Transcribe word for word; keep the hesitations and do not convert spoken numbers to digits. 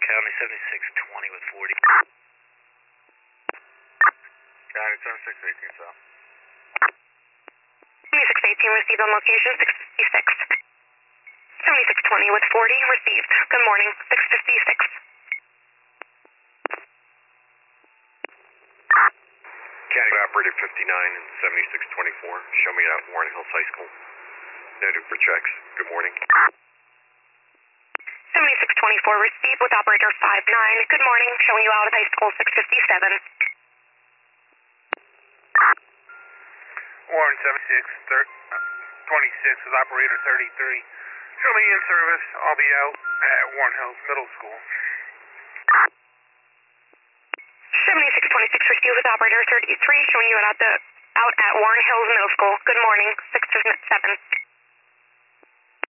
County seventy-six twenty with forty. County seventy-six eighteen south. seventy-six eighteen received on location six fifty-six. seventy-six twenty with forty received. Good morning, six fifty-six. County operator fifty-nine and seventy-six twenty-four. Show me at Warren Hills High School. Noted for checks. Good morning. seventy-six twenty-four received with operator five nine. Good morning, showing you out at high school six fifty-seven. Warren seventy-six twenty-six with operator thirty-three. Show me in service. I'll be out at Warren Hills Middle School. seventy-six twenty-six received with operator thirty-three, showing you out at the out at Warren Hills Middle School. Good morning, six seven.